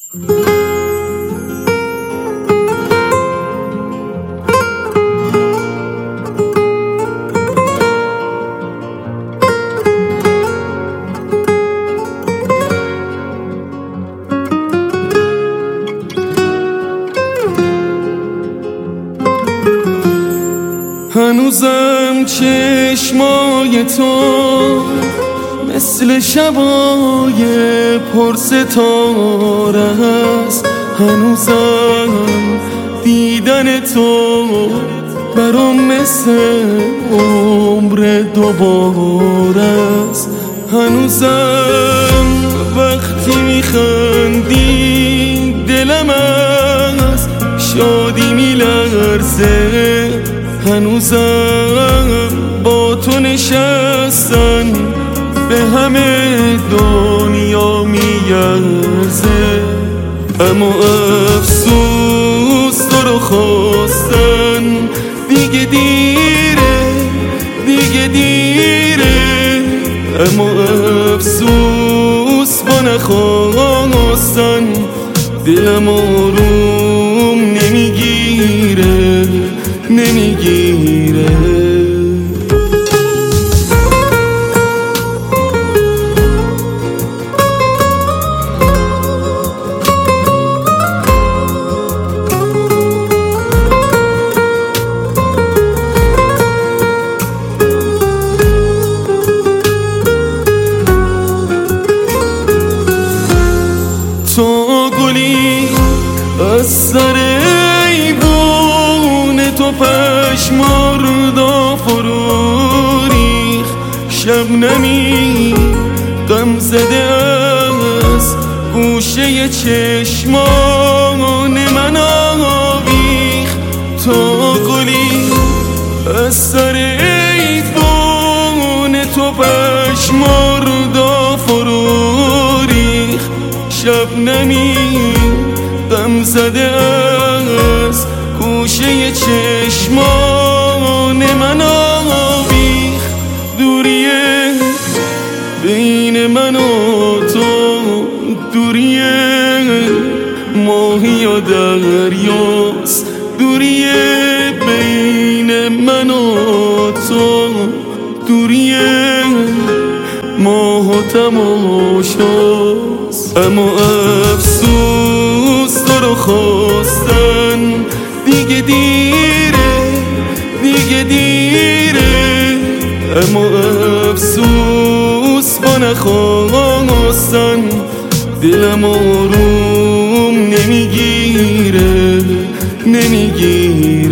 هنوزم چشمای تو مثل شبای پرستاره است. هنوزم دیدن تو برام مثل عمر دوباره است. هنوزم وقتی میخندی دلم از شادی میلرزه. هنوزم با تو نشستن به همه دنیا میارزه. اما افسوس تو رو خواستن دیگه دیره، دیگه دیره. اما افسوس با نخواستن دلم آروم نمیگیره، نمیگیره. تو گلی از سر ایوون تو پشماردا فرو ریخت. شبنمی غم زده از گوشه چشمان من آویخت. تو گلی از سر ایوون تو پشماردا فرو ریخت. شبنمی غم زده از گوشه چشمان من آویخت. دوریه بین من و تو، دوریه ماهی و دریاست. دوریه بین من و تو، دوریه ماه و تماشاست. اما افسوس تو رو خواستن دیگه دیره، دیگه دیره. اما افسوس با نخواستن دلم آروم نمیگیره، نمیگیره.